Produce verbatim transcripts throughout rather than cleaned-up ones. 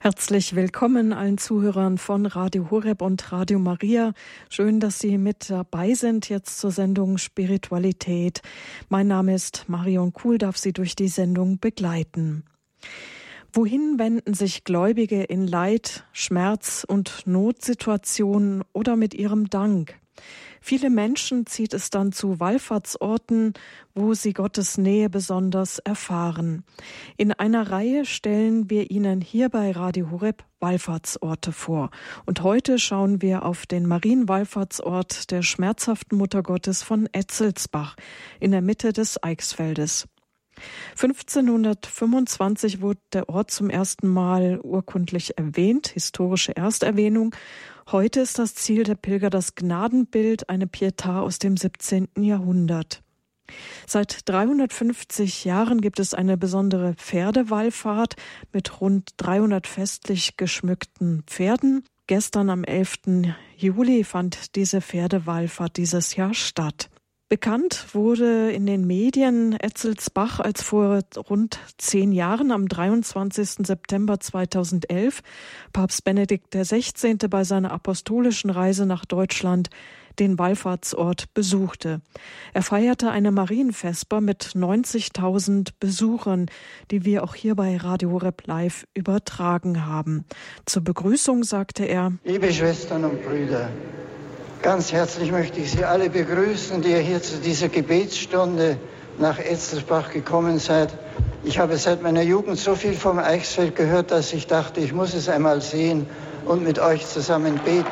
Herzlich willkommen allen Zuhörern von Radio Horeb und Radio Maria. Schön, dass Sie mit dabei sind jetzt zur Sendung Spiritualität. Mein Name ist Marion Kuhl, darf Sie durch die Sendung begleiten. Wohin wenden sich Gläubige in Leid, Schmerz und Notsituationen oder mit ihrem Dank? Viele Menschen zieht es dann zu Wallfahrtsorten, wo sie Gottes Nähe besonders erfahren. In einer Reihe stellen wir Ihnen hier bei Radio Horeb Wallfahrtsorte vor. Und heute schauen wir auf den Marienwallfahrtsort der schmerzhaften Mutter Gottes von Etzelsbach in der Mitte des Eichsfeldes. fünfzehnhundertfünfundzwanzig wurde der Ort zum ersten Mal urkundlich erwähnt, historische Ersterwähnung. Heute ist das Ziel der Pilger das Gnadenbild, eine Pietà aus dem siebzehnten Jahrhundert. Seit dreihundertfünfzig Jahren gibt es eine besondere Pferdewallfahrt mit rund dreihundert festlich geschmückten Pferden. Gestern am elften Juli fand diese Pferdewallfahrt dieses Jahr statt. Bekannt wurde in den Medien Etzelsbach, als vor rund zehn Jahren am dreiundzwanzigsten September zweitausendelf Papst Benedikt der Sechzehnte bei seiner apostolischen Reise nach Deutschland den Wallfahrtsort besuchte. Er feierte eine Marienvesper mit neunzigtausend Besuchern, die wir auch hier bei Radio Horeb live übertragen haben. Zur Begrüßung sagte er: Liebe Schwestern und Brüder, ganz herzlich möchte ich Sie alle begrüßen, die ihr hier zu dieser Gebetsstunde nach Etzelsbach gekommen seid. Ich habe seit meiner Jugend so viel vom Eichsfeld gehört, dass ich dachte, ich muss es einmal sehen und mit euch zusammen beten.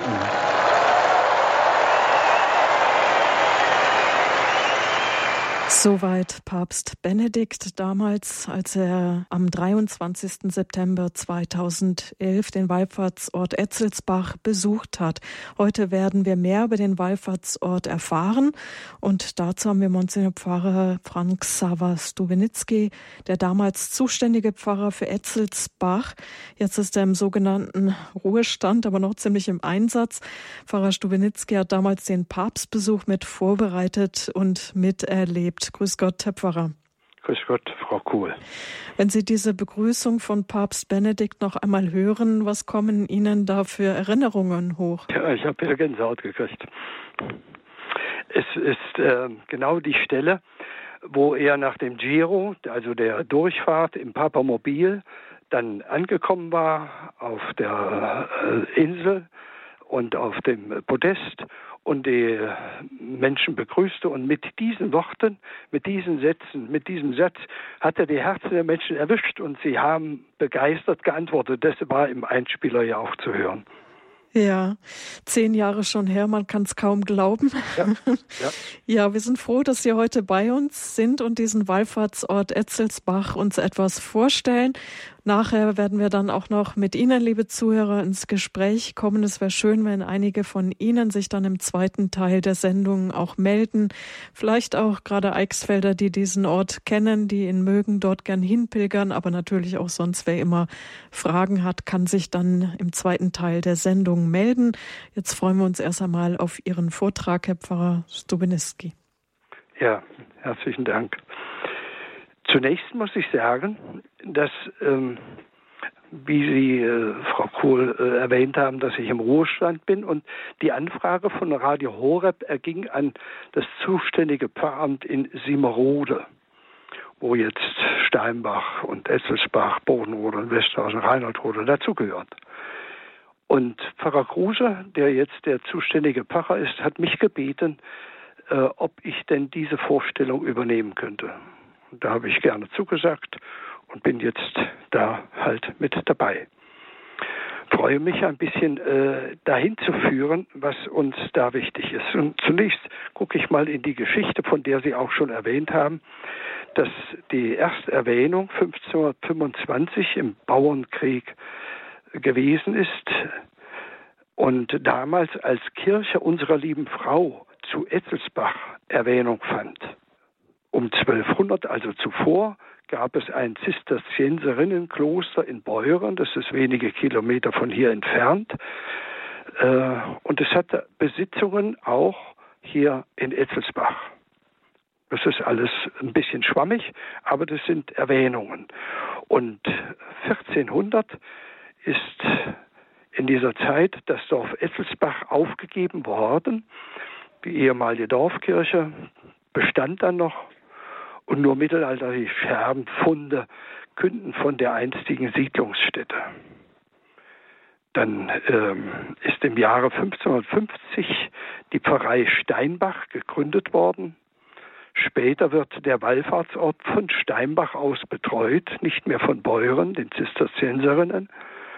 Soweit Papst Benedikt damals, als er am dreiundzwanzigsten September zweitausendelf den Wallfahrtsort Etzelsbach besucht hat. Heute werden wir mehr über den Wallfahrtsort erfahren und dazu haben wir Monsignor Pfarrer Frank Sava-Stubenitski, der damals zuständige Pfarrer für Etzelsbach. Jetzt ist er im sogenannten Ruhestand, aber noch ziemlich im Einsatz. Pfarrer Stubenitski hat damals den Papstbesuch mit vorbereitet und miterlebt. Grüß Gott, Herr Pfarrer. Grüß Gott, Frau Kuhl. Wenn Sie diese Begrüßung von Papst Benedikt noch einmal hören, was kommen Ihnen da für Erinnerungen hoch? Ja, ich habe wieder Gänsehaut gekriegt. Es ist äh, genau die Stelle, wo er nach dem Giro, also der Durchfahrt im Papamobil, dann angekommen war auf der äh, Insel und auf dem Podest und die Menschen begrüßte. Und mit diesen Worten, mit diesen Sätzen, mit diesem Satz hat er die Herzen der Menschen erwischt und sie haben begeistert geantwortet. Das war im Einspieler ja auch zu hören. Ja, zehn Jahre schon her, man kann es kaum glauben. Ja, ja. Ja, wir sind froh, dass Sie heute bei uns sind und diesen Wallfahrtsort Etzelsbach uns etwas vorstellen. Nachher werden wir dann auch noch mit Ihnen, liebe Zuhörer, ins Gespräch kommen. Es wäre schön, wenn einige von Ihnen sich dann im zweiten Teil der Sendung auch melden. Vielleicht auch gerade Eichsfelder, die diesen Ort kennen, die ihn mögen, dort gern hinpilgern. Aber natürlich auch sonst, wer immer Fragen hat, kann sich dann im zweiten Teil der Sendung melden. Jetzt freuen wir uns erst einmal auf Ihren Vortrag, Herr Pfarrer Stubenitski. Ja, herzlichen Dank. Zunächst muss ich sagen, dass, ähm, wie Sie, äh, Frau Kuhl, äh, erwähnt haben, dass ich im Ruhestand bin und die Anfrage von Radio Horeb erging an das zuständige Pfarramt in Simerode, wo jetzt Steinbach und Etzelsbach, Bodenrode und Westhausen, Reinhardrode dazugehört. Und Pfarrer Kruse, der jetzt der zuständige Pfarrer ist, hat mich gebeten, äh, ob ich denn diese Vorstellung übernehmen könnte. Und da habe ich gerne zugesagt und bin jetzt da halt mit dabei. Freue mich ein bisschen äh, dahin zu führen, was uns da wichtig ist. Und zunächst gucke ich mal in die Geschichte, von der Sie auch schon erwähnt haben, dass die Ersterwähnung fünfzehnhundertfünfundzwanzig im Bauernkrieg gewesen ist und damals als Kirche unserer lieben Frau zu Etzelsbach Erwähnung fand. Um zwölfhundert, also zuvor, gab es ein Zisterzienserinnenkloster in Beuren, das ist wenige Kilometer von hier entfernt. Und es hatte Besitzungen auch hier in Etzelsbach. Das ist alles ein bisschen schwammig, aber das sind Erwähnungen. Und vierzehnhundert ist in dieser Zeit das Dorf Etzelsbach aufgegeben worden. Die ehemalige Dorfkirche bestand dann noch und nur mittelalterliche Scherbenfunde künden von der einstigen Siedlungsstätte. Dann ähm, ist im Jahre fünfzehnhundertfünfzig die Pfarrei Steinbach gegründet worden. Später wird der Wallfahrtsort von Steinbach aus betreut, nicht mehr von Beuren, den Zisterzienserinnen.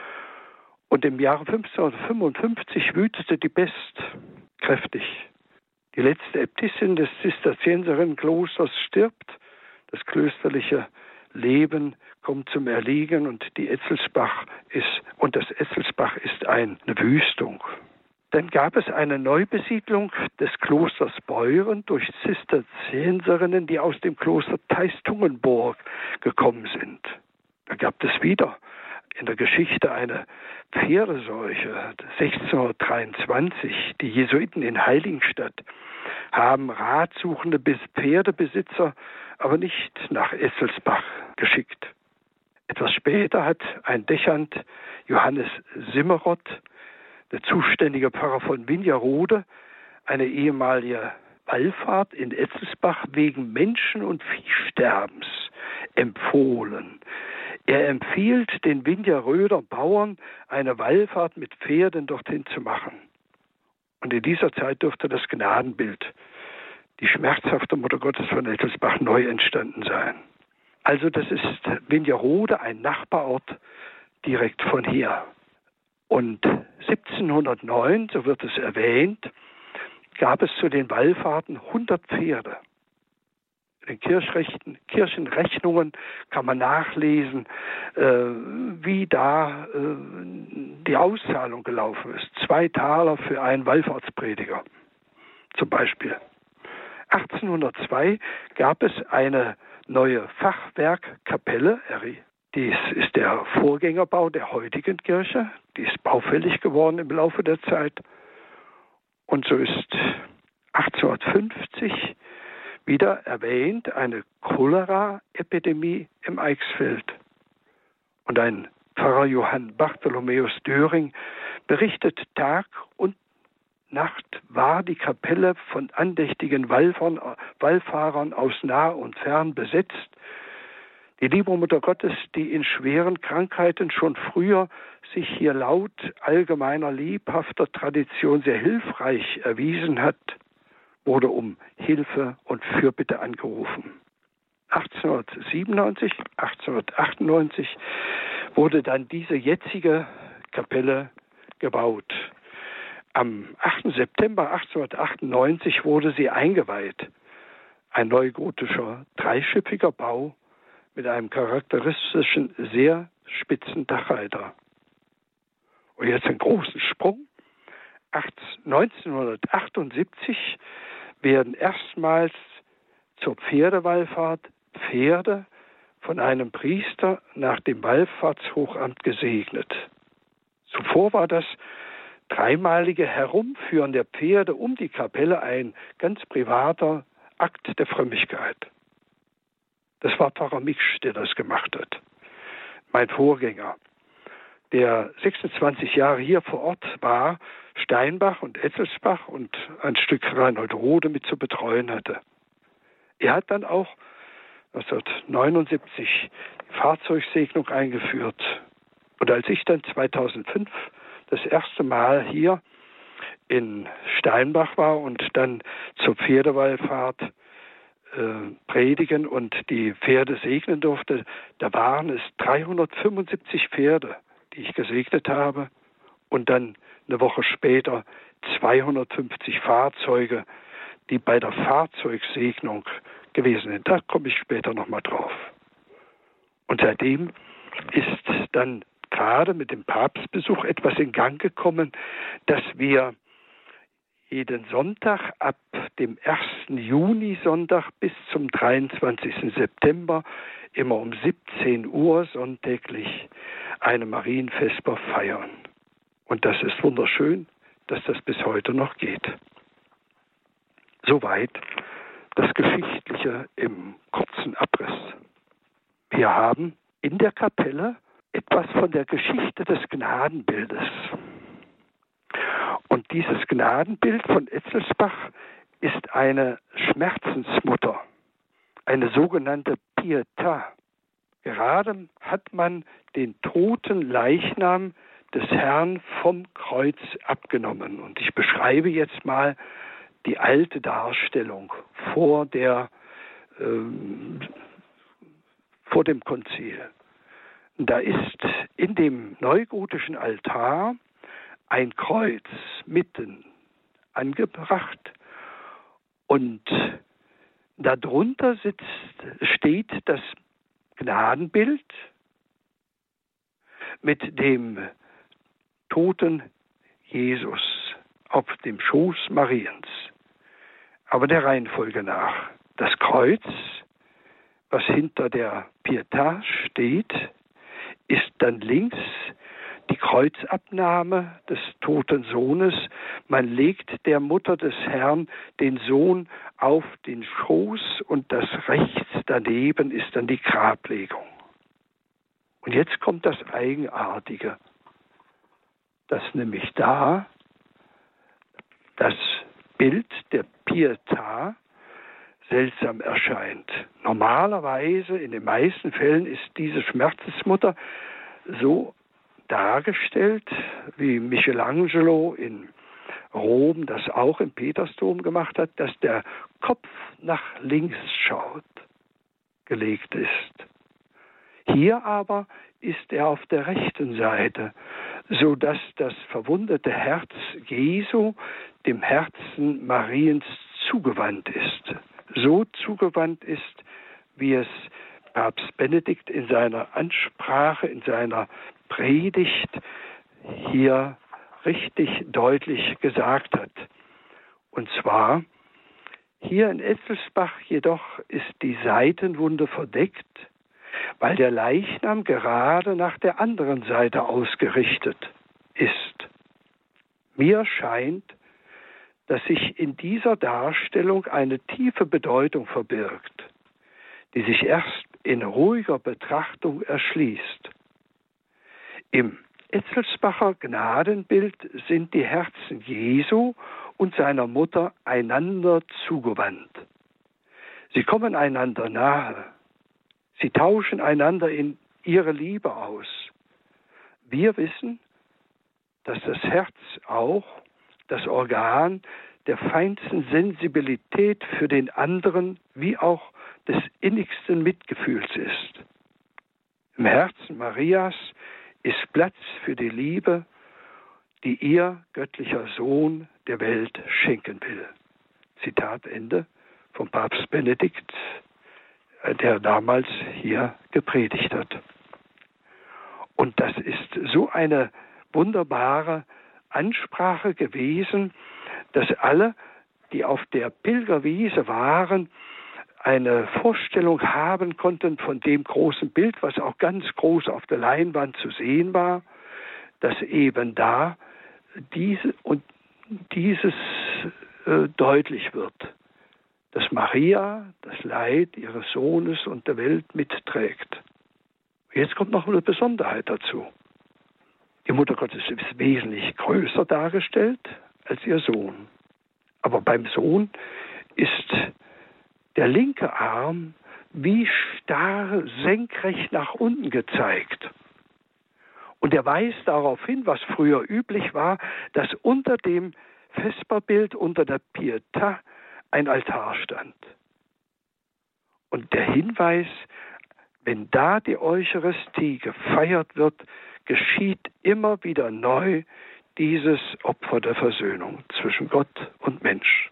Und im Jahre fünfzehnhundertfünfundfünfzig wütete die Pest kräftig. Die letzte Äbtissin des Zisterzienserinnenklosters stirbt, das klösterliche Leben kommt zum Erliegen und die Etzelsbach ist und das Etzelsbach ist eine Wüstung. Dann gab es eine Neubesiedlung des Klosters Beuren durch Zisterzienserinnen, die aus dem Kloster Teistungenburg gekommen sind. Da gab es wieder in der Geschichte eine Pferdeseuche. sechzehnhundertdreiundzwanzig, die Jesuiten in Heiligenstadt haben ratsuchende Pferdebesitzer aber nicht nach Etzelsbach geschickt. Etwas später hat ein Dechant Johannes Simmerott, der zuständige Pfarrer von Wingerode, eine ehemalige Wallfahrt in Etzelsbach wegen Menschen- und Viehsterbens empfohlen. Er empfiehlt den Wingeröder Bauern, eine Wallfahrt mit Pferden dorthin zu machen. Und in dieser Zeit dürfte das Gnadenbild, die schmerzhafte Mutter Gottes von Etzelsbach, neu entstanden sein. Also das ist Wingerode, ein Nachbarort direkt von hier. Und siebzehnhundertneun, so wird es erwähnt, gab es zu den Wallfahrten hundert Pferde. In den Kirchrechten, Kirchenrechnungen kann man nachlesen, äh, wie da äh, die Auszahlung gelaufen ist. Zwei Taler für einen Wallfahrtsprediger zum Beispiel. achtzehnhundertzwei gab es eine neue Fachwerkkapelle. Dies ist der Vorgängerbau der heutigen Kirche. Die ist baufällig geworden im Laufe der Zeit. Und so ist achtzehnhundertfünfzig wieder erwähnt eine Cholera-Epidemie im Eichsfeld. Und ein Pfarrer Johann Bartholomäus Döring berichtet, Tag und Nacht war die Kapelle von andächtigen Wallfahrern, Wallfahrern aus nah und fern besetzt. Die liebe Mutter Gottes, die in schweren Krankheiten schon früher sich hier laut allgemeiner lebhafter Tradition sehr hilfreich erwiesen hat, wurde um Hilfe und Fürbitte angerufen. achtzehnhundertsiebenundneunzig, achtzehnhundertachtundneunzig wurde dann diese jetzige Kapelle gebaut. Am achten September achtzehnhundertachtundneunzig wurde sie eingeweiht. Ein neugotischer, dreischiffiger Bau mit einem charakteristischen, sehr spitzen Dachreiter. Und jetzt einen großen Sprung. neunzehnhundertachtundsiebzig werden erstmals zur Pferdewallfahrt Pferde von einem Priester nach dem Wallfahrtshochamt gesegnet. Zuvor war das dreimalige Herumführen der Pferde um die Kapelle ein ganz privater Akt der Frömmigkeit. Das war Pfarrer Miksch, der das gemacht hat. Mein Vorgänger, der sechsundzwanzig Jahre hier vor Ort war, Steinbach und Etzelsbach und ein Stück Reinhold-Rode mit zu betreuen hatte. Er hat dann auch neunzehnhundertneunundsiebzig die Fahrzeugsegnung eingeführt. Und als ich dann zweitausendfünf das erste Mal hier in Steinbach war und dann zur Pferdewallfahrt äh, predigen und die Pferde segnen durfte, da waren es dreihundertfünfundsiebzig Pferde, die ich gesegnet habe, und dann eine Woche später zweihundertfünfzig Fahrzeuge, die bei der Fahrzeugsegnung gewesen sind. Da komme ich später nochmal drauf. Und seitdem ist dann gerade mit dem Papstbesuch etwas in Gang gekommen, dass wir jeden Sonntag ab dem ersten Juni-Sonntag bis zum dreiundzwanzigsten September immer um siebzehn Uhr sonntäglich eine Marienvesper feiern. Und das ist wunderschön, dass das bis heute noch geht. Soweit das Geschichtliche im kurzen Abriss. Wir haben in der Kapelle etwas von der Geschichte des Gnadenbildes. Und dieses Gnadenbild von Etzelsbach ist eine Schmerzensmutter, eine sogenannte Pietà. Gerade hat man den toten Leichnam des Herrn vom Kreuz abgenommen. Und ich beschreibe jetzt mal die alte Darstellung vor der, ähm, vor dem Konzil. Da ist in dem neugotischen Altar ein Kreuz mitten angebracht und darunter sitzt, steht das Gnadenbild mit dem toten Jesus auf dem Schoß Mariens. Aber der Reihenfolge nach. Das Kreuz, was hinter der Pietà steht, ist dann links die Kreuzabnahme des toten Sohnes. Man legt der Mutter des Herrn den Sohn auf den Schoß und das rechts daneben ist dann die Grablegung. Und jetzt kommt das Eigenartige, dass nämlich da das Bild der Pietà seltsam erscheint. Normalerweise, in den meisten Fällen, ist diese Schmerzensmutter so dargestellt, wie Michelangelo in Rom das auch im Petersdom gemacht hat, dass der Kopf nach links schaut, gelegt ist. Hier aber ist er auf der rechten Seite, so dass das verwundete Herz Jesu dem Herzen Mariens zugewandt ist. So zugewandt ist, wie es Papst Benedikt in seiner Ansprache, in seiner Predigt hier richtig deutlich gesagt hat. Und zwar, hier in Etzelsbach jedoch ist die Seitenwunde verdeckt, weil der Leichnam gerade nach der anderen Seite ausgerichtet ist. Mir scheint, dass sich in dieser Darstellung eine tiefe Bedeutung verbirgt, die sich erst in ruhiger Betrachtung erschließt. Im Etzelsbacher Gnadenbild sind die Herzen Jesu und seiner Mutter einander zugewandt. Sie kommen einander nahe. Sie tauschen einander in ihre Liebe aus. Wir wissen, dass das Herz auch das Organ der feinsten Sensibilität für den anderen wie auch des innigsten Mitgefühls ist. Im Herzen Marias ist Platz für die Liebe, die ihr göttlicher Sohn der Welt schenken will. Zitat Ende vom Papst Benedikt, der damals hier gepredigt hat. Und das ist so eine wunderbare Ansprache gewesen, dass alle, die auf der Pilgerwiese waren, eine Vorstellung haben konnten von dem großen Bild, was auch ganz groß auf der Leinwand zu sehen war, dass eben da diese und dieses äh, deutlich wird, dass Maria das Leid ihres Sohnes und der Welt mitträgt. Jetzt kommt noch eine Besonderheit dazu. Die Mutter Gottes ist wesentlich größer dargestellt als ihr Sohn. Aber beim Sohn ist der linke Arm wie starr senkrecht nach unten gezeigt. Und er weist darauf hin, was früher üblich war, dass unter dem Vesperbild, unter der Pietà, ein Altar stand. Und der Hinweis, wenn da die Eucharistie gefeiert wird, geschieht immer wieder neu dieses Opfer der Versöhnung zwischen Gott und Mensch.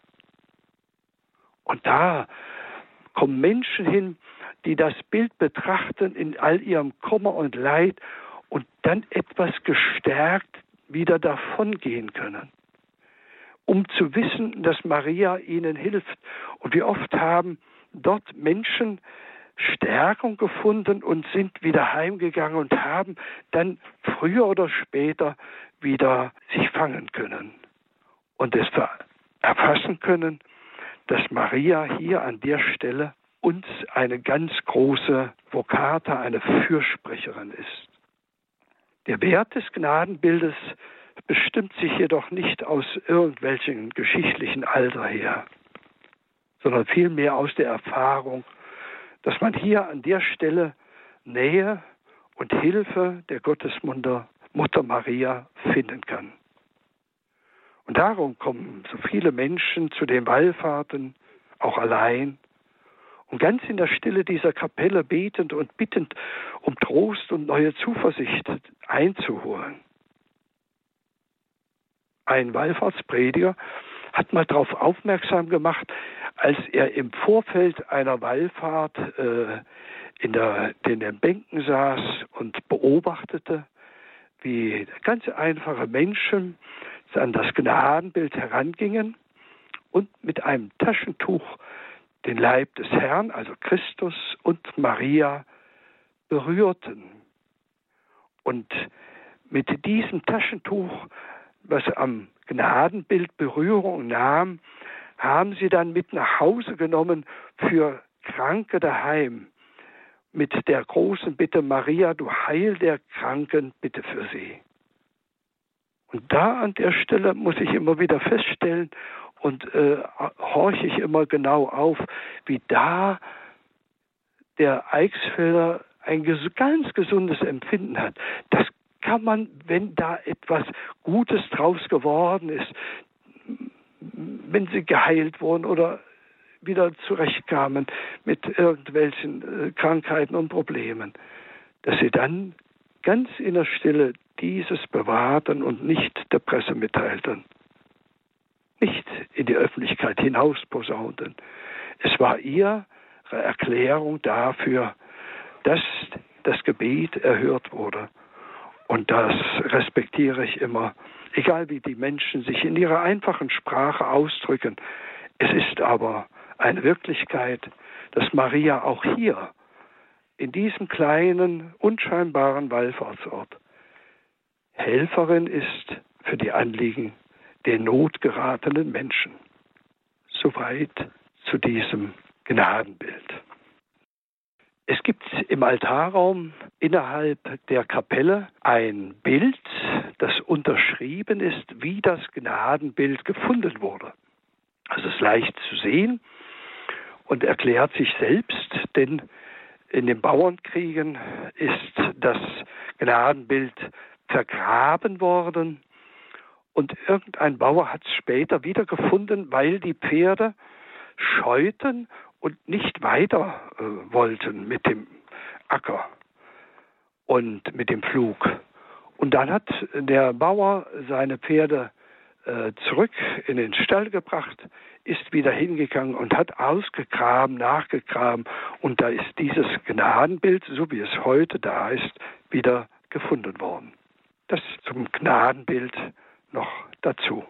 Und da kommen Menschen hin, die das Bild betrachten in all ihrem Kummer und Leid und dann etwas gestärkt wieder davongehen können, um zu wissen, dass Maria ihnen hilft. Und wie oft haben dort Menschen Stärkung gefunden und sind wieder heimgegangen und haben dann früher oder später wieder sich fangen können und es erfassen können, dass Maria hier an der Stelle uns eine ganz große Vokata, eine Fürsprecherin ist. Der Wert des Gnadenbildes bestimmt sich jedoch nicht aus irgendwelchen geschichtlichen Alter her, sondern vielmehr aus der Erfahrung, dass man hier an der Stelle Nähe und Hilfe der Gottesmutter Mutter Maria finden kann. Und darum kommen so viele Menschen zu den Wallfahrten, auch allein, und ganz in der Stille dieser Kapelle betend und bittend um Trost und neue Zuversicht einzuholen. Ein Wallfahrtsprediger hat mal darauf aufmerksam gemacht, als er im Vorfeld einer Wallfahrt äh, in, der, in den Bänken saß und beobachtete, wie ganz einfache Menschen an das Gnadenbild herangingen und mit einem Taschentuch den Leib des Herrn, also Christus und Maria, berührten. Und mit diesem Taschentuch, was am Gnadenbild Berührung nahm, haben sie dann mit nach Hause genommen für Kranke daheim, mit der großen Bitte: Maria, du Heil der Kranken, bitte für sie. Und da an der Stelle muss ich immer wieder feststellen und äh, horche ich immer genau auf, wie da der Eichsfelder ein ges- ganz gesundes Empfinden hat. Das kann man, wenn da etwas Gutes draus geworden ist, wenn sie geheilt wurden oder wieder zurechtkamen mit irgendwelchen äh, Krankheiten und Problemen, dass sie dann ganz in der Stille dieses bewahrten und nicht der Presse mitteilten, nicht in die Öffentlichkeit hinaus posaunten. Es war ihre Erklärung dafür, dass das Gebet erhört wurde. Und das respektiere ich immer, egal wie die Menschen sich in ihrer einfachen Sprache ausdrücken. Es ist aber eine Wirklichkeit, dass Maria auch hier, in diesem kleinen, unscheinbaren Wallfahrtsort, Helferin ist für die Anliegen der notgeratenen Menschen. Soweit zu diesem Gnadenbild. Es gibt im Altarraum innerhalb der Kapelle ein Bild, das unterschrieben ist, wie das Gnadenbild gefunden wurde. Also es ist leicht zu sehen und erklärt sich selbst, denn in den Bauernkriegen ist das Gnadenbild vergraben worden und irgendein Bauer hat es später wiedergefunden, weil die Pferde scheuten und nicht weiter äh, wollten mit dem Acker und mit dem Pflug. Und dann hat der Bauer seine Pferde äh, zurück in den Stall gebracht, ist wieder hingegangen und hat ausgegraben, nachgegraben und da ist dieses Gnadenbild, so wie es heute da ist, wieder gefunden worden. Das zum Gnadenbild noch dazu.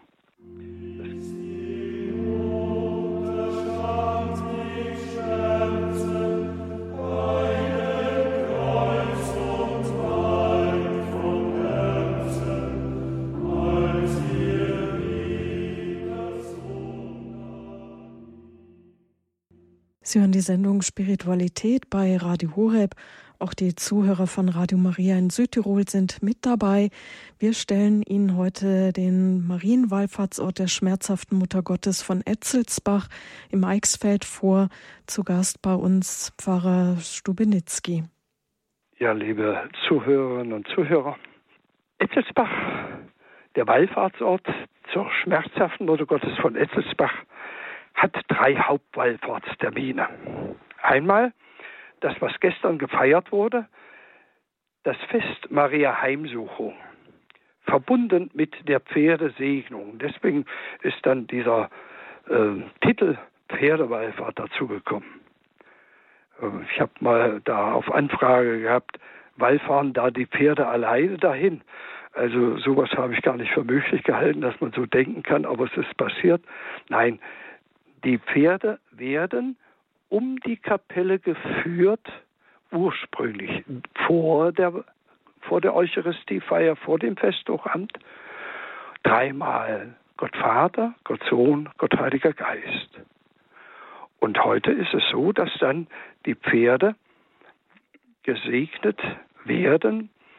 Sie hören die Sendung Spiritualität bei Radio Horeb. Auch die Zuhörer von Radio Maria in Südtirol sind mit dabei. Wir stellen Ihnen heute den Marienwallfahrtsort der schmerzhaften Mutter Gottes von Etzelsbach im Eichsfeld vor. Zu Gast bei uns Pfarrer Stubenitzky. Ja, liebe Zuhörerinnen und Zuhörer, Etzelsbach, der Wallfahrtsort zur schmerzhaften Mutter Gottes von Etzelsbach, hat drei Hauptwallfahrtstermine. Einmal das, was gestern gefeiert wurde, das Fest Maria Heimsuchung, verbunden mit der Pferdesegnung. Deswegen ist dann dieser äh, Titel Pferdewallfahrt dazugekommen. Äh, ich habe mal da auf Anfrage gehabt, wallfahren da die Pferde alleine dahin? Also sowas habe ich gar nicht für möglich gehalten, dass man so denken kann, aber es ist passiert. Nein, die Pferde werden um die Kapelle geführt, ursprünglich vor der, vor der Eucharistiefeier, vor dem Festhochabend, dreimal Gott Vater, Gott Sohn, Gott Heiliger Geist. Und heute ist es so, dass dann die Pferde gesegnet werden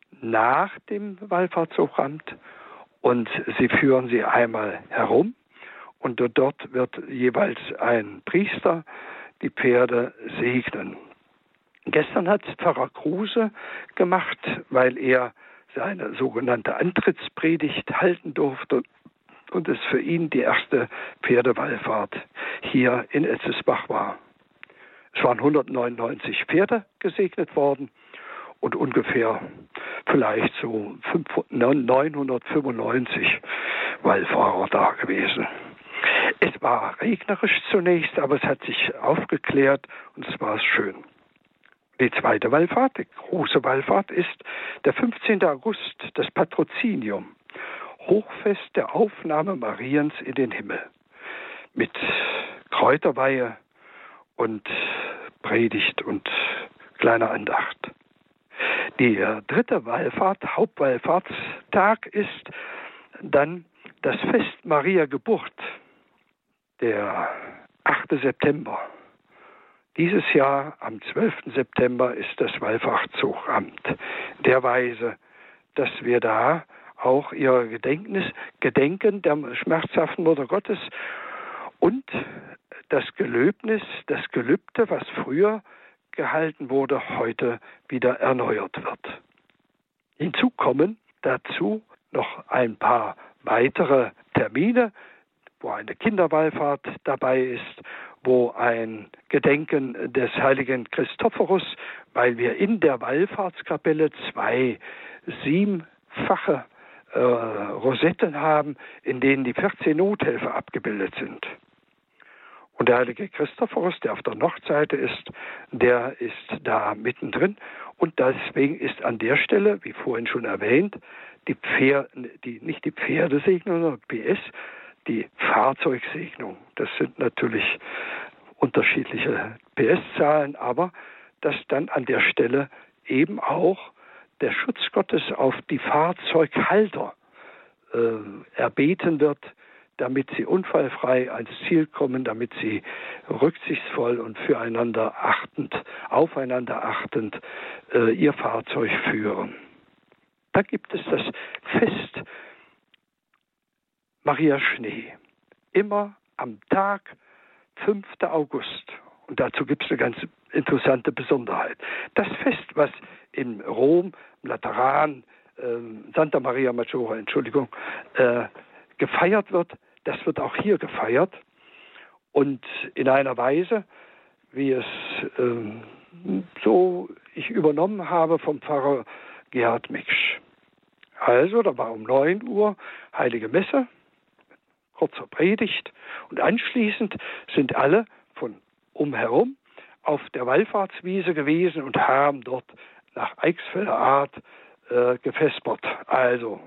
nach dem Wallfahrtsochamt und sie führen sie einmal herum und dort wird jeweils ein Priester die Pferde segnen. Gestern hat Pfarrer Kruse gemacht, weil er seine sogenannte Antrittspredigt halten durfte und es für ihn die erste Pferdewallfahrt hier in Etzelsbach war. Es waren hundertneunundneunzig Pferde gesegnet worden und ungefähr vielleicht so neunhundertfünfundneunzig Wallfahrer da gewesen. Es war regnerisch zunächst, aber es hat sich aufgeklärt und es war schön. Die zweite Wallfahrt, die große Wallfahrt, ist der fünfzehnten August, das Patrozinium, Hochfest der Aufnahme Mariens in den Himmel, mit Kräuterweihe und Predigt und kleiner Andacht. Die dritte Wallfahrt, Hauptwallfahrtstag, ist dann das Fest Maria Geburt, der achte September. Dieses Jahr, am zwölften September, ist das Wallfahrtsochamt. Der Weise, dass wir da auch ihr Gedenknis, Gedenken der schmerzhaften Mutter Gottes und das Gelöbnis, das Gelübde, was früher gehalten wurde, heute wieder erneuert wird. Hinzu kommen dazu noch ein paar weitere Termine, wo eine Kinderwallfahrt dabei ist, wo ein Gedenken des heiligen Christophorus, weil wir in der Wallfahrtskapelle zwei siebenfache äh, Rosetten haben, in denen die vierzehn Nothelfer abgebildet sind. Und der heilige Christophorus, der auf der Nordseite ist, der ist da mittendrin. Und deswegen ist an der Stelle, wie vorhin schon erwähnt, die Pferde, die, nicht die Pferdesegnung, sondern P S, die Fahrzeugsegnung. Das sind natürlich unterschiedliche P S-Zahlen, aber dass dann an der Stelle eben auch der Schutz Gottes auf die Fahrzeughalter äh, erbeten wird, damit sie unfallfrei ans Ziel kommen, damit sie rücksichtsvoll und füreinander achtend, aufeinander achtend äh, ihr Fahrzeug führen. Da gibt es das Fest Maria Schnee, immer am Tag fünften August. Und dazu gibt es eine ganz interessante Besonderheit. Das Fest, was in Rom, im Lateran, äh, Santa Maria Maggiore, Entschuldigung, äh, gefeiert wird, das wird auch hier gefeiert und in einer Weise, wie es ähm, so ich übernommen habe vom Pfarrer Gerhard Miksch. Also, da war um neun Uhr Heilige Messe, kurzer Predigt und anschließend sind alle von umherum auf der Wallfahrtswiese gewesen und haben dort nach Eichsfelder Art äh, gefespert, also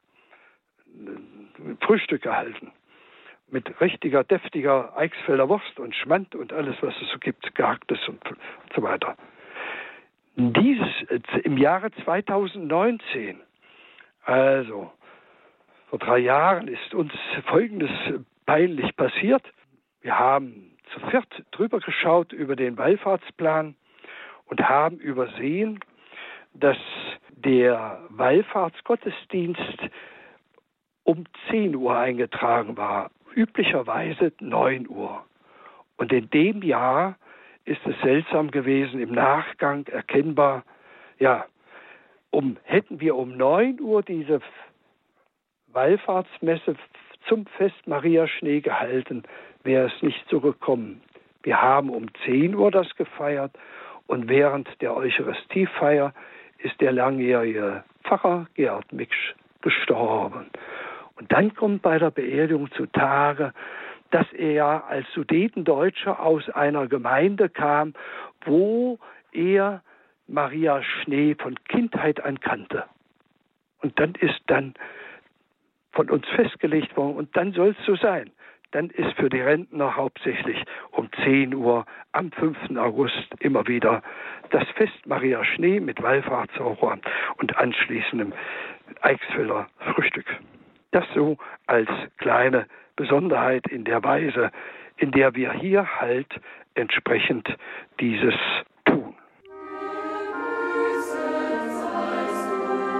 äh, Frühstück gehalten. Mit richtiger, deftiger Eichsfelder Wurst und Schmand und alles, was es so gibt, Gehacktes und, und so weiter. Dieses im Jahre zweitausendneunzehn, also vor drei Jahren, ist uns Folgendes peinlich passiert. Wir haben zu viert drüber geschaut über den Wallfahrtsplan und haben übersehen, dass der Wallfahrtsgottesdienst um zehn Uhr eingetragen war. Üblicherweise neun Uhr. Und in dem Jahr ist es seltsam gewesen, im Nachgang erkennbar, ja, um, hätten wir um neun Uhr diese Wallfahrtsmesse zum Fest Maria Schnee gehalten, wäre es nicht so gekommen. Wir haben um zehn Uhr das gefeiert und während der Eucharistiefeier ist der langjährige Pfarrer Gerhard Miksch gestorben. Und dann kommt bei der Beerdigung zutage, dass er ja als Sudetendeutscher aus einer Gemeinde kam, wo er Maria Schnee von Kindheit an kannte. Und dann ist dann von uns festgelegt worden, und dann soll es so sein. Dann ist für die Rentner hauptsächlich um zehn Uhr am fünften August immer wieder das Fest Maria Schnee mit Wallfahrtsocher und anschließendem Eichsfelder Frühstück. Das so als kleine Besonderheit in der Weise, in der wir hier halt entsprechend dieses tun.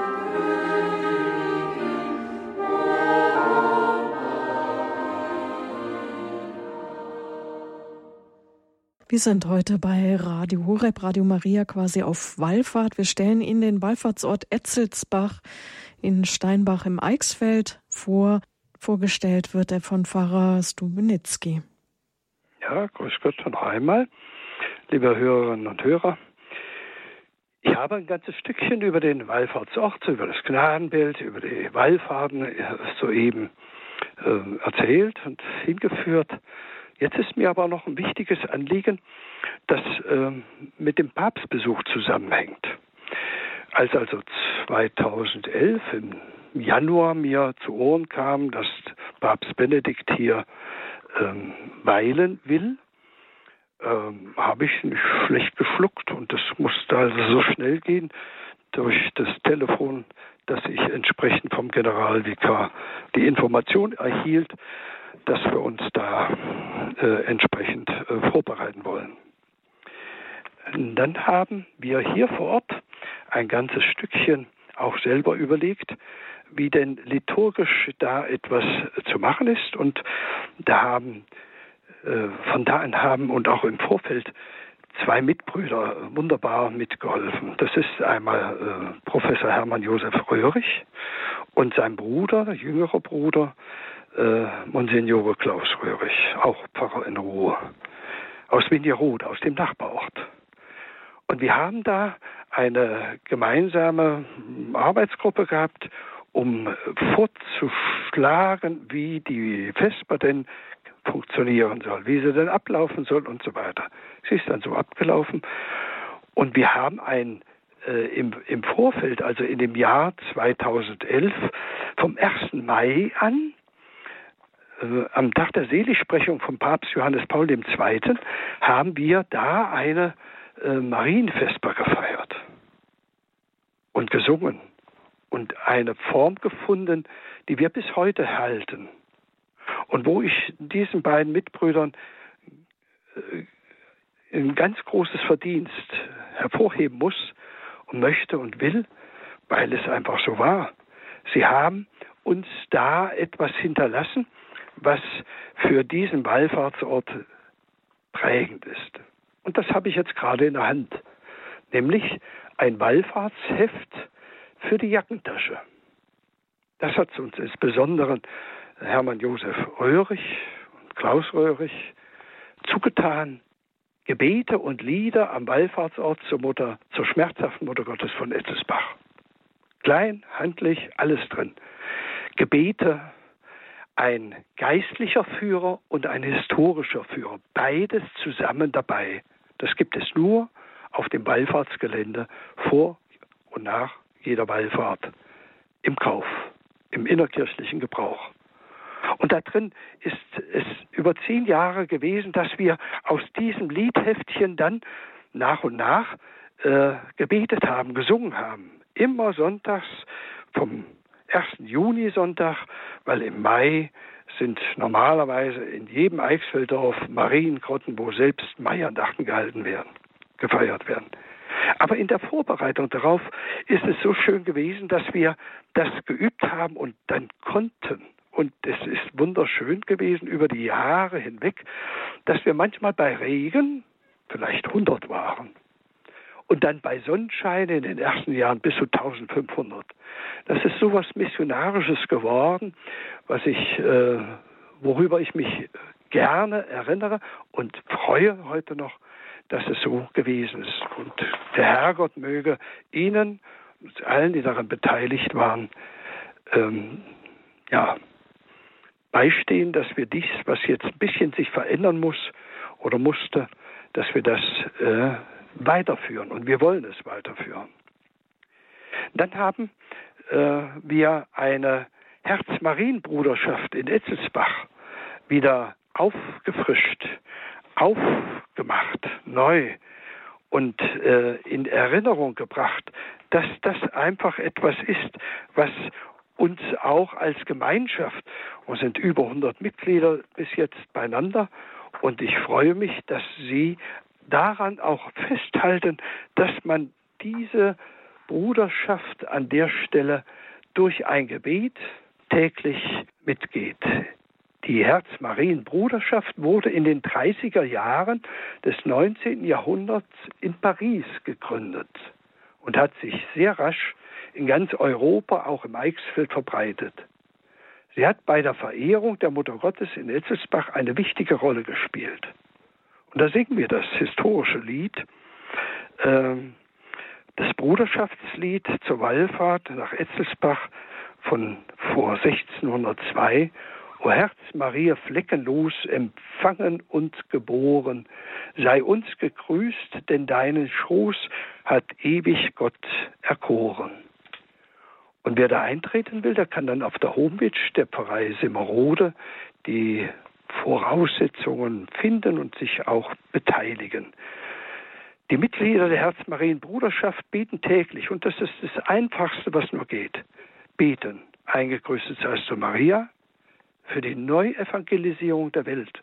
Wir sind heute bei Radio Horeb, Radio Maria quasi auf Wallfahrt. Wir stellen Ihnen den Wallfahrtsort Etzelsbach in Steinbach im Eichsfeld vor. Vorgestellt wird er von Pfarrer Stubenitzky. Ja, grüß Gott noch einmal, liebe Hörerinnen und Hörer. Ich habe ein ganzes Stückchen über den Wallfahrtsort, über das Gnadenbild, über die Wallfahrten soeben äh, erzählt und hingeführt. Jetzt ist mir aber noch ein wichtiges Anliegen, das äh, mit dem Papstbesuch zusammenhängt. Als also zweitausendelf im Januar mir zu Ohren kam, dass Papst Benedikt hier ähm, weilen will, ähm, habe ich nicht schlecht geschluckt und das musste also so schnell gehen durch das Telefon, dass ich entsprechend vom Generalvikar die Information erhielt, dass wir uns da äh, entsprechend äh, vorbereiten wollen. Dann haben wir hier vor Ort ein ganzes Stückchen auch selber überlegt, wie denn liturgisch da etwas zu machen ist. Und da haben äh, von da an haben und auch im Vorfeld zwei Mitbrüder wunderbar mitgeholfen. Das ist einmal äh, Professor Hermann Josef Röhrig und sein Bruder, jüngerer Bruder, äh, Monsignore Klaus Röhrig, auch Pfarrer in Ruhr, aus Winjerode, aus dem Nachbarort. Und wir haben da eine gemeinsame Arbeitsgruppe gehabt, um vorzuschlagen, wie die Vesper denn funktionieren soll, wie sie denn ablaufen soll und so weiter. Sie ist dann so abgelaufen. Und wir haben ein äh, im, im Vorfeld, also in dem Jahr zweitausendelf, vom ersten Mai an, äh, am Tag der Seligsprechung von Papst Johannes Paul der Zweite., haben wir da eine äh, Marienvesper gefeiert und gesungen und eine Form gefunden, die wir bis heute halten. Und wo ich diesen beiden Mitbrüdern äh, ein ganz großes Verdienst hervorheben muss und möchte und will, weil es einfach so war. Sie haben uns da etwas hinterlassen, was für diesen Wallfahrtsort prägend ist. Und das habe ich jetzt gerade in der Hand, nämlich ein Wallfahrtsheft für die Jackentasche. Das hat uns insbesondere Hermann Josef Röhrig und Klaus Röhrig zugetan. Gebete und Lieder am Wallfahrtsort zur Mutter, zur schmerzhaften Mutter Gottes von Etzelsbach. Klein, handlich, alles drin. Gebete, ein geistlicher Führer und ein historischer Führer. Beides zusammen dabei. Das gibt es nur auf dem Wallfahrtsgelände vor und nach jeder Wallfahrt. Im Kauf, im innerkirchlichen Gebrauch. Und da drin ist es über zehn Jahre gewesen, dass wir aus diesem Liedheftchen dann nach und nach äh, gebetet haben, gesungen haben. Immer sonntags vom ersten Junisonntag, weil im Mai sind normalerweise in jedem Eichsfelddorf Mariengrotten, wo selbst Maiandachten gehalten werden, gefeiert werden. Aber in der Vorbereitung darauf ist es so schön gewesen, dass wir das geübt haben und dann konnten. Und es ist wunderschön gewesen über die Jahre hinweg, dass wir manchmal bei Regen vielleicht hundert waren. Und dann bei Sonnenschein in den ersten Jahren bis zu eintausendfünfhundert. Das ist sowas Missionarisches geworden, was ich, äh, worüber ich mich gerne erinnere und freue heute noch, dass es so gewesen ist. Und der Herrgott möge Ihnen und allen, die daran beteiligt waren, ähm, ja, beistehen, dass wir dies, was jetzt ein bisschen sich verändern muss oder musste, dass wir das äh, weiterführen. Und wir wollen es weiterführen. Dann haben äh, wir eine Herz-Marien-Bruderschaft in Etzelsbach wieder aufgefrischt, aufgemacht, neu und äh, in Erinnerung gebracht, dass das einfach etwas ist, was uns auch als Gemeinschaft, wir sind über hundert Mitglieder bis jetzt beieinander und ich freue mich, dass Sie daran auch festhalten, dass man diese Bruderschaft an der Stelle durch ein Gebet täglich mitgeht. Die Herz-Marien-Bruderschaft wurde in den dreißiger Jahren des neunzehnten Jahrhunderts in Paris gegründet und hat sich sehr rasch in ganz Europa, auch im Eichsfeld, verbreitet. Sie hat bei der Verehrung der Mutter Gottes in Etzelsbach eine wichtige Rolle gespielt. Und da singen wir das historische Lied, äh, das Bruderschaftslied zur Wallfahrt nach Etzelsbach von vor sechzehnhundertzwei. O Herz Maria fleckenlos empfangen und geboren, sei uns gegrüßt, denn deinen Schoß hat ewig Gott erkoren. Und wer da eintreten will, der kann dann auf der Homepage der Pfarrei Simmerode die Voraussetzungen finden und sich auch beteiligen. Die Mitglieder der Herz-Marien-Bruderschaft beten täglich, und das ist das Einfachste, was nur geht. Beten, eingegrüßet seist du Maria, für die Neuevangelisierung der Welt,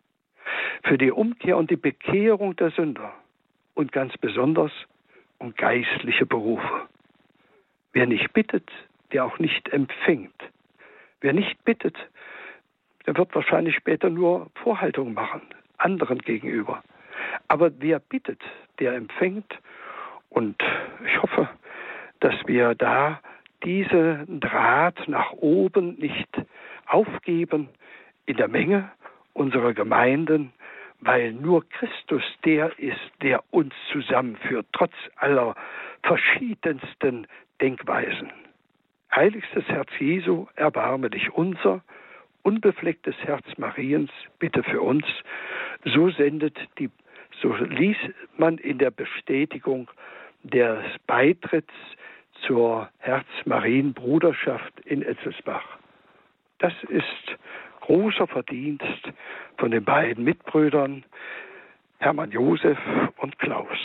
für die Umkehr und die Bekehrung der Sünder und ganz besonders um geistliche Berufe. Wer nicht bittet, der auch nicht empfängt. Wer nicht bittet, der wird wahrscheinlich später nur Vorhaltungen machen, anderen gegenüber. Aber wer bittet, der empfängt. Und ich hoffe, dass wir da diesen Draht nach oben nicht aufgeben in der Menge unserer Gemeinden, weil nur Christus der ist, der uns zusammenführt, trotz aller verschiedensten Denkweisen. Heiligstes Herz Jesu, erbarme dich unser, unbeflecktes Herz Mariens, bitte für uns. So sendet die, so ließ man in der Bestätigung des Beitritts zur Herz-Marien-Bruderschaft in Etzelsbach. Das ist großer Verdienst von den beiden Mitbrüdern Hermann Josef und Klaus.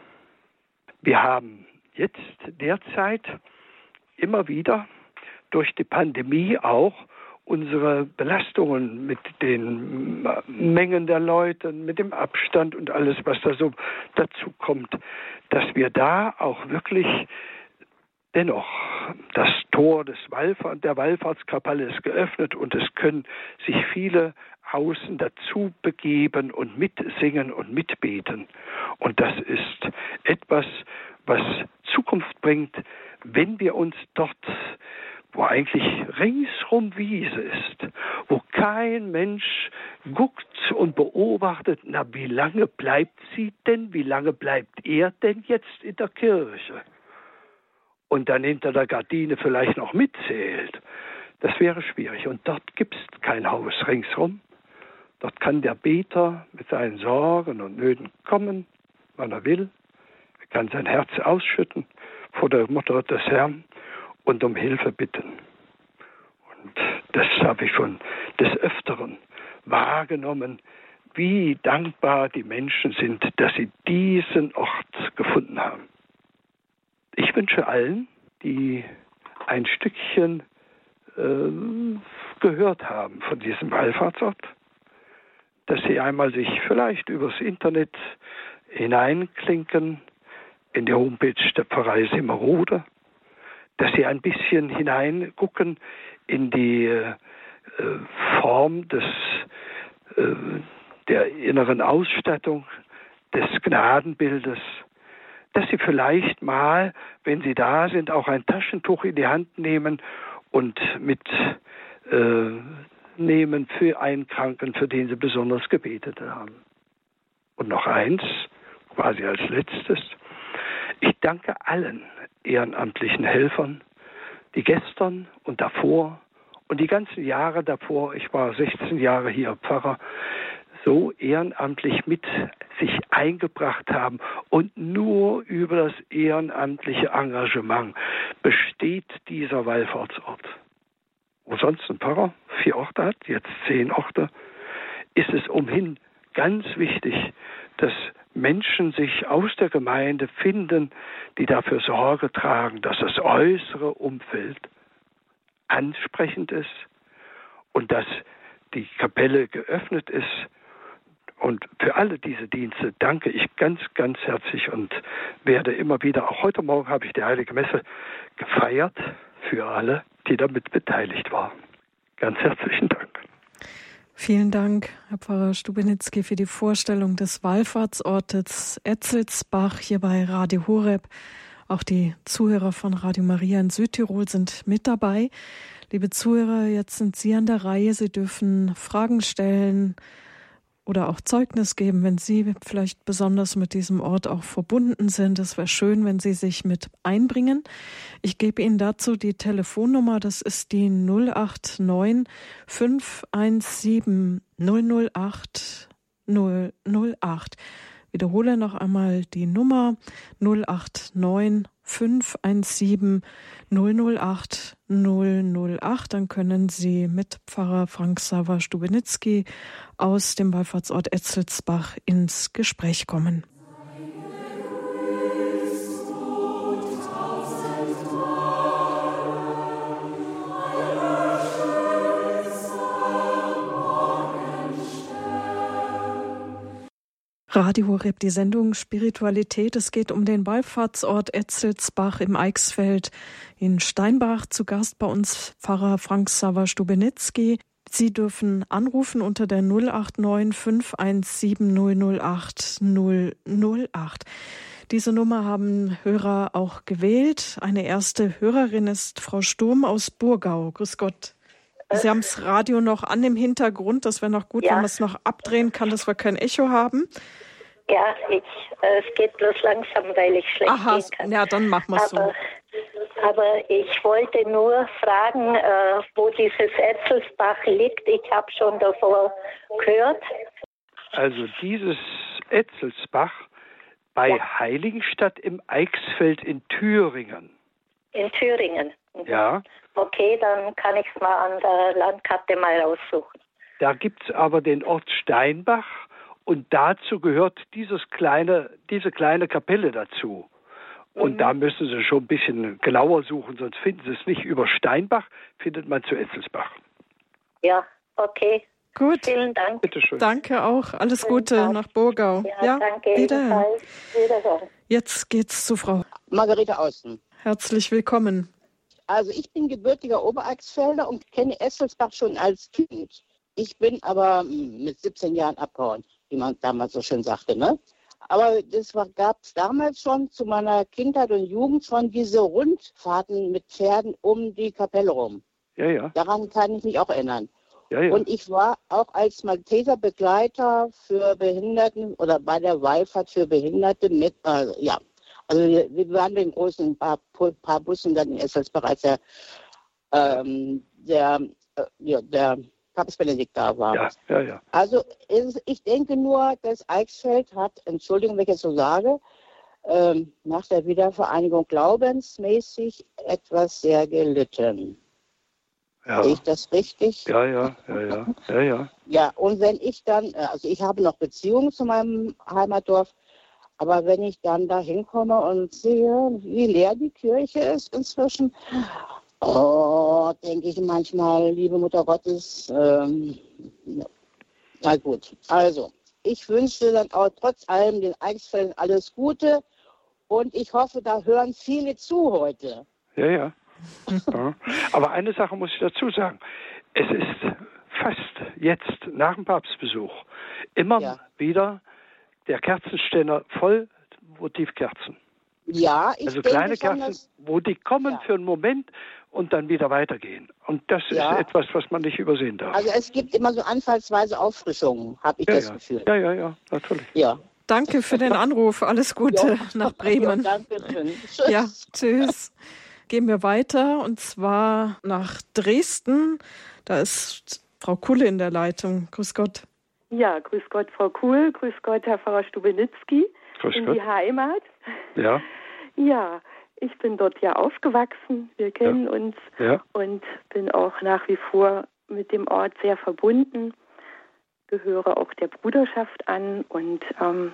Wir haben jetzt derzeit immer wieder durch die Pandemie auch unsere Belastungen mit den Mengen der Leute, mit dem Abstand und alles, was da so dazu kommt, dass wir da auch wirklich dennoch, das Tor des Wallfahrt, der Wallfahrtskapelle ist geöffnet und es können sich viele außen dazu begeben und mitsingen und mitbeten. Und das ist etwas, was Zukunft bringt, wenn wir uns dort, wo eigentlich ringsrum Wiese ist, wo kein Mensch guckt und beobachtet, na, wie lange bleibt sie denn, wie lange bleibt er denn jetzt in der Kirche? Und dann hinter der Gardine vielleicht noch mitzählt. Das wäre schwierig. Und dort gibt es kein Haus ringsrum. Dort kann der Beter mit seinen Sorgen und Nöten kommen, wann er will. Er kann sein Herz ausschütten vor der Mutter des Herrn und um Hilfe bitten. Und das habe ich schon des Öfteren wahrgenommen, wie dankbar die Menschen sind, dass sie diesen Ort gefunden haben. Ich wünsche allen, die ein Stückchen äh, gehört haben von diesem Wallfahrtsort, dass sie einmal sich vielleicht übers Internet hineinklinken in die Homepage der Pfarrei Simmerode, dass sie ein bisschen hineingucken in die äh, Form des, äh, der inneren Ausstattung des Gnadenbildes, dass sie vielleicht mal, wenn sie da sind, auch ein Taschentuch in die Hand nehmen und mit äh, nehmen für einen Kranken, für den sie besonders gebetet haben. Und noch eins, quasi als letztes. Ich danke allen ehrenamtlichen Helfern, die gestern und davor und die ganzen Jahre davor, ich war sechzehn Jahre hier Pfarrer, so ehrenamtlich mit sich eingebracht haben. Und nur über das ehrenamtliche Engagement besteht dieser Wallfahrtsort. Wo sonst ein Pfarrer vier Orte hat, jetzt zehn Orte, ist es umhin ganz wichtig, dass Menschen sich aus der Gemeinde finden, die dafür Sorge tragen, dass das äußere Umfeld ansprechend ist und dass die Kapelle geöffnet ist. Und für alle diese Dienste danke ich ganz, ganz herzlich und werde immer wieder, auch heute Morgen habe ich die Heilige Messe gefeiert für alle, die damit beteiligt waren. Ganz herzlichen Dank. Vielen Dank, Herr Pfarrer Stubenitzky, für die Vorstellung des Wallfahrtsortes Etzelsbach hier bei Radio Horeb. Auch die Zuhörer von Radio Maria in Südtirol sind mit dabei. Liebe Zuhörer, jetzt sind Sie an der Reihe. Sie dürfen Fragen stellen oder auch Zeugnis geben, wenn Sie vielleicht besonders mit diesem Ort auch verbunden sind. Es wäre schön, wenn Sie sich mit einbringen. Ich gebe Ihnen dazu die Telefonnummer. Das ist die null acht neun fünf eins sieben null null acht null null acht. Wiederhole noch einmal die Nummer null acht neun fünf eins sieben null null acht null null acht. Dann können Sie mit Pfarrer Frank-Xaver Stubenitzky aus dem Wallfahrtsort Etzelsbach ins Gespräch kommen. Radio Horeb, die Sendung Spiritualität. Es geht um den Wallfahrtsort Etzelsbach im Eichsfeld in Steinbach. Zu Gast bei uns Pfarrer Frank-Xaver Stubenitzky. Sie dürfen anrufen unter der null acht neun fünf eins sieben null null acht null null acht. Diese Nummer haben Hörer auch gewählt. Eine erste Hörerin ist Frau Sturm aus Burgau. Grüß Gott. Sie haben das Radio noch an im Hintergrund. Das wäre noch gut, ja, wenn man es noch abdrehen kann, dass wir kein Echo haben. Ja, ich, äh, es geht bloß langsam, weil ich schlecht Aha, gehen kann. ja, dann machen wir es so. Aber ich wollte nur fragen, äh, wo dieses Etzelsbach liegt. Ich habe schon davor gehört. Also dieses Etzelsbach bei ja. Heiligenstadt im Eichsfeld in Thüringen. In Thüringen? Mhm. Ja. Okay, dann kann ich es mal an der Landkarte mal raussuchen. Da gibt es aber den Ort Steinbach und dazu gehört dieses kleine, diese kleine Kapelle dazu. Und mhm. da müssen Sie schon ein bisschen genauer suchen, sonst finden Sie es nicht. Über Steinbach findet man zu Etzelsbach. Ja, okay. Gut. Vielen Dank. Bitte schön. Danke auch. Alles Vielen Gute Dank. Nach Burgau. Ja, ja, danke. Wiederhören. Wiederhören. Jetzt geht's zu Frau Margarete Außen. Herzlich willkommen. Also ich bin gebürtiger Obereichsfelder und kenne Etzelsbach schon als Kind. Ich bin aber mit siebzehn Jahren abgehauen, wie man damals so schön sagte, ne? Aber das gab es damals schon zu meiner Kindheit und Jugend schon diese Rundfahrten mit Pferden um die Kapelle rum. Ja, ja. Daran kann ich mich auch erinnern. Ja, ja. Und ich war auch als Malteser Begleiter für Behinderten oder bei der Wallfahrt für Behinderte mit, äh, ja. Also wir, wir waren in großen paar, paar Bussen dann in Etzelsbach, als der, ähm, der, äh, ja, der Papst Benedikt da war. Ja, ja, ja. Also ist, ich denke nur, das Eichsfeld hat, Entschuldigung, wenn ich es so sage, ähm, nach der Wiedervereinigung glaubensmäßig etwas sehr gelitten. Ja. Sehe ich das richtig? Ja, ja, ja, ja, ja, ja. Ja, und wenn ich dann, also ich habe noch Beziehungen zu meinem Heimatdorf, aber wenn ich dann da hinkomme und sehe, wie leer die Kirche ist inzwischen, oh, denke ich manchmal, liebe Mutter Gottes, ähm, na gut. Also, ich wünsche dann auch trotz allem den Eichsfeldern alles Gute und ich hoffe, da hören viele zu heute. Ja, ja. ja. Aber eine Sache muss ich dazu sagen. Es ist fast jetzt nach dem Papstbesuch immer ja. wieder der Kerzenständer voll Votivkerzen. Ja, ich Also denke kleine schon, Kerzen, dass, wo die kommen ja. für einen Moment und dann wieder weitergehen. Und das ja. ist etwas, was man nicht übersehen darf. Also es gibt immer so anfallsweise Auffrischungen, habe ich ja, das ja. Gefühl. Ja, ja, ja, natürlich. Ja. Danke für den Anruf. Alles Gute ja. nach Bremen. Ja, danke schön. Tschüss. Ja, tschüss. Gehen wir weiter und zwar nach Dresden. Da ist Frau Kuhle in der Leitung. Grüß Gott. Ja, grüß Gott, Frau Kuhl. Grüß Gott, Herr Pfarrer Stubenitzky. Grüß in Gott. Die Heimat. Ja. Ja, ich bin dort ja aufgewachsen. Wir kennen ja. uns ja. und bin auch nach wie vor mit dem Ort sehr verbunden. Gehöre auch der Bruderschaft an und ähm,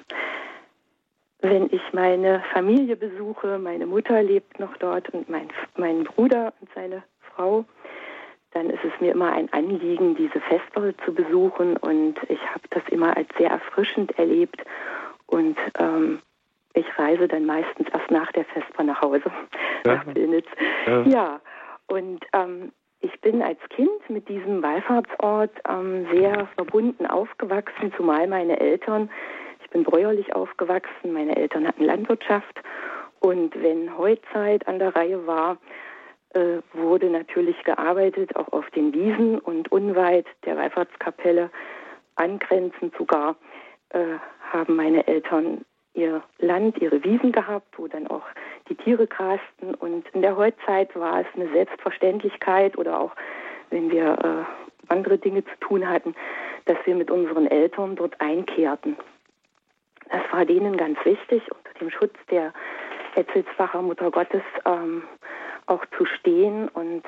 wenn ich meine Familie besuche, meine Mutter lebt noch dort und mein, mein Bruder und seine Frau, dann ist es mir immer ein Anliegen, diese Vesper zu besuchen und ich habe das immer als sehr erfrischend erlebt und ähm, ich reise dann meistens erst nach der Vesper nach Hause, ja. nach Pillnitz. Ja, ja. und ähm, ich bin als Kind mit diesem Wallfahrtsort ähm, sehr verbunden aufgewachsen, zumal meine Eltern, ich bin bäuerlich aufgewachsen, meine Eltern hatten Landwirtschaft und wenn Heuzeit an der Reihe war, äh, wurde natürlich gearbeitet, auch auf den Wiesen und unweit der Wallfahrtskapelle, angrenzend sogar, äh, haben meine Eltern ihr Land, ihre Wiesen gehabt, wo dann auch die Tiere grasten. Und in der Heuzeit war es eine Selbstverständlichkeit oder auch, wenn wir äh, andere Dinge zu tun hatten, dass wir mit unseren Eltern dort einkehrten. Das war denen ganz wichtig, unter dem Schutz der Etzelsbacher Mutter Gottes ähm, auch zu stehen und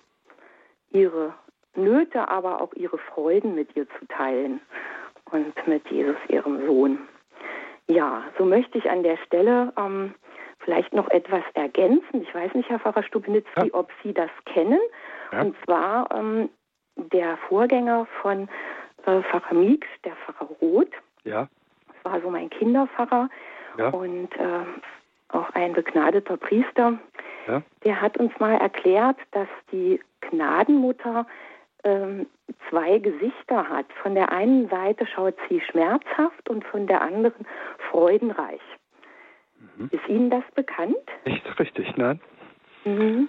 ihre Nöte, aber auch ihre Freuden mit ihr zu teilen und mit Jesus, ihrem Sohn. Ja, so möchte ich an der Stelle ähm, vielleicht noch etwas ergänzen. Ich weiß nicht, Herr Pfarrer Stubenitzky, ja. ob Sie das kennen. Ja. Und zwar ähm, der Vorgänger von äh, Pfarrer Mieks, der Pfarrer Roth. Ja. Das war so mein Kinderpfarrer ja. und äh, auch ein begnadeter Priester. Ja. Der hat uns mal erklärt, dass die Gnadenmutter ähm, zwei Gesichter hat. Von der einen Seite schaut sie schmerzhaft und von der anderen freudenreich. Mhm. Ist Ihnen das bekannt? Nicht richtig, nein. Mhm.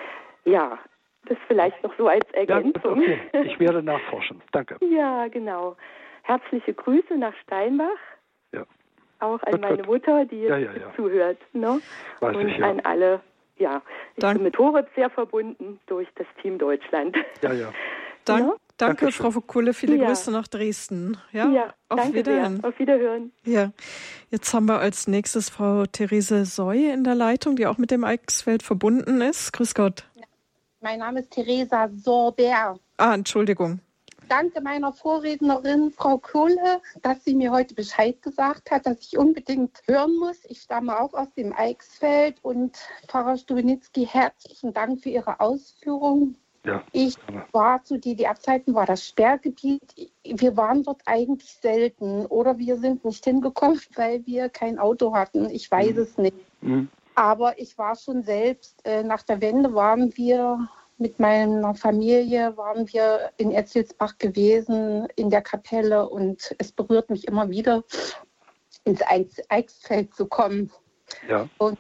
Ja, das vielleicht noch so als Ergänzung. Ja, okay. Ich werde nachforschen. Danke. Ja, genau. Herzliche Grüße nach Steinbach. Ja. Auch an gut, meine gut. Mutter, die jetzt ja, ja, ja. zuhört. Ne? Weiß und ich, ja. an alle. Ja, ich Dank. bin mit Horeb sehr verbunden durch das Team Deutschland. Ja, ja. Dank, ja? Danke, Dankeschön. Frau Kulle. Viele ja. Grüße nach Dresden. Ja, ja auf danke Wiederhören. sehr. Auf Wiederhören. Ja, jetzt haben wir als nächstes Frau Therese Soy in der Leitung, die auch mit dem Eichsfeld verbunden ist. Grüß Gott. Mein Name ist Theresa Sorber. Ah, Entschuldigung. Danke meiner Vorrednerin, Frau Kohle, dass sie mir heute Bescheid gesagt hat, dass ich unbedingt hören muss. Ich stamme auch aus dem Eichsfeld und Pfarrer Stubenitzky, herzlichen Dank für Ihre Ausführungen. Ja. Ich war zu D D R-Zeiten, war das Sperrgebiet. Wir waren dort eigentlich selten oder wir sind nicht hingekommen, weil wir kein Auto hatten. Ich weiß mhm. es nicht. Mhm. Aber ich war schon selbst, äh, nach der Wende waren wir mit meiner Familie, waren wir in Etzelsbach gewesen, in der Kapelle und es berührt mich immer wieder, ins Eichsfeld zu kommen. Ja. Und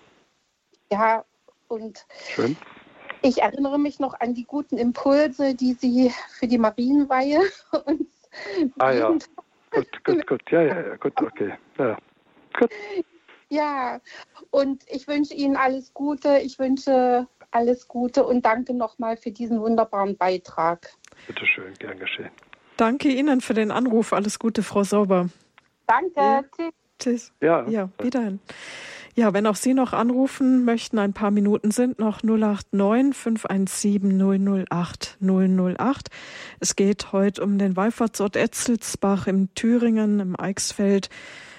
ja, und schön. Ich erinnere mich noch an die guten Impulse, die Sie für die Marienweihe uns Ah ja, gut, gut, gut, ja, ja, ja, gut, okay, ja, gut. Ja, und ich wünsche Ihnen alles Gute, ich wünsche alles Gute und danke nochmal für diesen wunderbaren Beitrag. Bitte schön, gern geschehen. Danke Ihnen für den Anruf, alles Gute, Frau Sauber. Danke, ja. tschüss. Tschüss. Ja. Ja, wiederhin. Ja, wenn auch Sie noch anrufen möchten, ein paar Minuten sind noch null acht neun fünf eins sieben null null acht null null acht. Es geht heute um den Wallfahrtsort Etzelsbach im Thüringen, im Eichsfeld.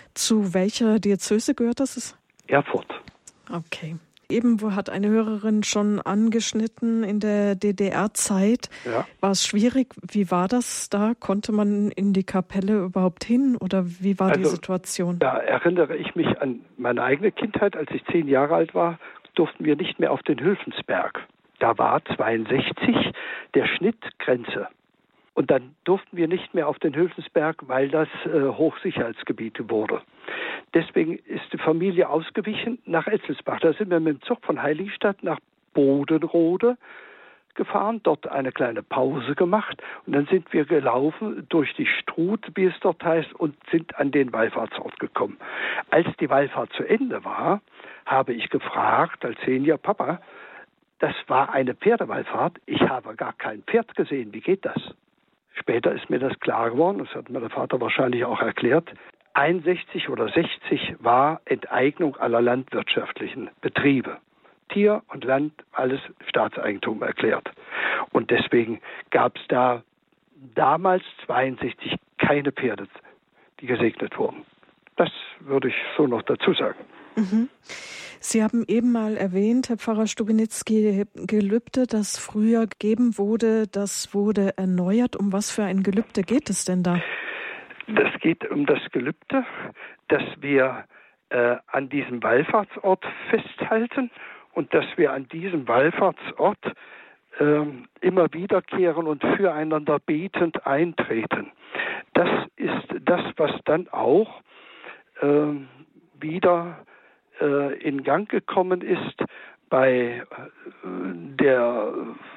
Zu welcher Diözese gehört das? Erfurt. Okay. Eben hat eine Hörerin schon angeschnitten in der D D R-Zeit. Ja. War es schwierig? Wie war das da? Konnte man in die Kapelle überhaupt hin oder wie war also, die Situation? Da erinnere ich mich an meine eigene Kindheit. Als ich zehn Jahre alt war, durften wir nicht mehr auf den Hülfensberg. Da war zweiundsechzig der Schnittgrenze. Und dann durften wir nicht mehr auf den Hülfensberg, weil das äh, Hochsicherheitsgebiet wurde. Deswegen ist die Familie ausgewichen nach Etzelsbach. Da sind wir mit dem Zug von Heiligenstadt nach Bodenrode gefahren, dort eine kleine Pause gemacht und dann sind wir gelaufen durch die Strut, wie es dort heißt, und sind an den Wallfahrtsort gekommen. Als die Wallfahrt zu Ende war, habe ich gefragt als Senior, Papa, das war eine Pferdewallfahrt, ich habe gar kein Pferd gesehen, wie geht das? Später ist mir das klar geworden, das hat mir der Vater wahrscheinlich auch erklärt. einundsechzig oder sechzig war Enteignung aller landwirtschaftlichen Betriebe. Tier und Land, alles Staatseigentum erklärt. Und deswegen gab es da damals zweiundsechzig keine Pferde, die gesegnet wurden. Das würde ich so noch dazu sagen. Mhm. Sie haben eben mal erwähnt, Herr Pfarrer Stubenitzky, Gelübde, das früher gegeben wurde, das wurde erneuert. Um was für ein Gelübde geht es denn da? Das geht um das Gelübde, dass wir äh, an diesem Wallfahrtsort festhalten und dass wir an diesem Wallfahrtsort äh, immer wiederkehren und füreinander betend eintreten. Das ist das, was dann auch äh, wieder äh, in Gang gekommen ist bei äh, der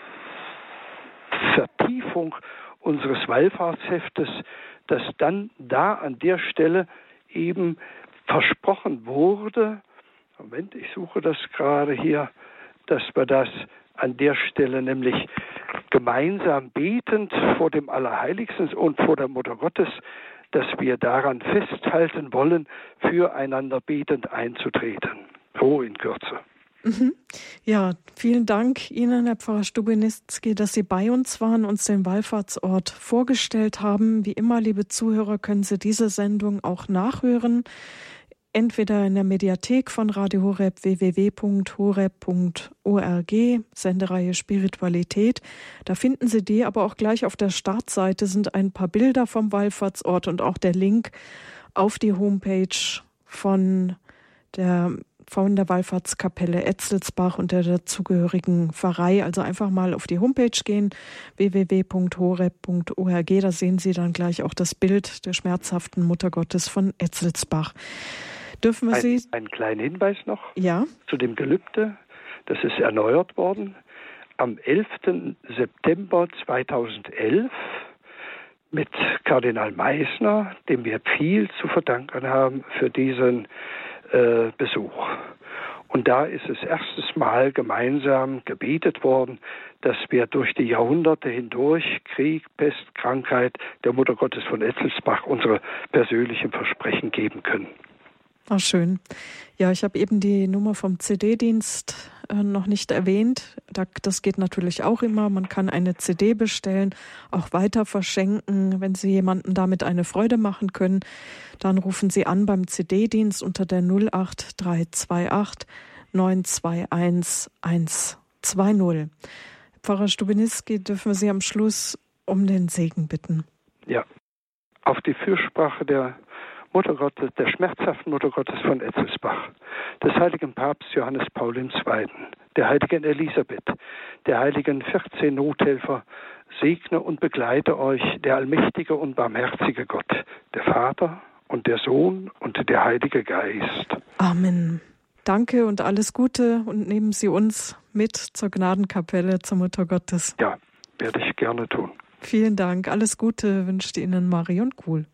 Vertiefung unseres Wallfahrtsheftes, dass dann da an der Stelle eben versprochen wurde, Moment, ich suche das gerade hier, dass wir das an der Stelle nämlich gemeinsam betend vor dem Allerheiligsten und vor der Mutter Gottes, dass wir daran festhalten wollen, füreinander betend einzutreten. So in Kürze. Mhm. Ja, vielen Dank Ihnen, Herr Pfarrer Stubinitzky, dass Sie bei uns waren, uns den Wallfahrtsort vorgestellt haben. Wie immer, liebe Zuhörer, können Sie diese Sendung auch nachhören. Entweder in der Mediathek von Radio Horeb, w w w punkt horeb punkt org, Sendereihe Spiritualität. Da finden Sie die, aber auch gleich auf der Startseite sind ein paar Bilder vom Wallfahrtsort und auch der Link auf die Homepage von der, von der Wallfahrtskapelle Etzelsbach und der dazugehörigen Pfarrei. Also einfach mal auf die Homepage gehen, w w w punkt horeb punkt org. Da sehen Sie dann gleich auch das Bild der schmerzhaften Mutter Gottes von Etzelsbach. Dürfen wir Ein, Sie? einen kleinen Hinweis noch Ja. zu dem Gelübde. Das ist erneuert worden am elften September zweitausendelf mit Kardinal Meissner, dem wir viel zu verdanken haben für diesen äh, Besuch. Und da ist es erstes Mal gemeinsam gebetet worden, dass wir durch die Jahrhunderte hindurch, Krieg, Pest, Krankheit, der Mutter Gottes von Etzelsbach unsere persönlichen Versprechen geben können. Ach, schön. Ja, ich habe eben die Nummer vom C D-Dienst äh, noch nicht erwähnt. Da, das geht natürlich auch immer. Man kann eine C D bestellen, auch weiter verschenken. Wenn Sie jemandem damit eine Freude machen können, dann rufen Sie an beim C D-Dienst unter der null acht drei zwei acht neun zwei eins eins zwei null. Pfarrer Stubinitzky, dürfen wir Sie am Schluss um den Segen bitten? Ja, auf die Fürsprache der Mutter Gottes, der schmerzhaften Mutter Gottes von Etzelsbach, des heiligen Papst Johannes Paul der Zweite., der heiligen Elisabeth, der heiligen vierzehn Nothelfer, segne und begleite euch der allmächtige und barmherzige Gott, der Vater und der Sohn und der Heilige Geist. Amen. Danke und alles Gute und nehmen Sie uns mit zur Gnadenkapelle, zur Mutter Gottes. Ja, werde ich gerne tun. Vielen Dank. Alles Gute wünscht Ihnen Marion Kuhl.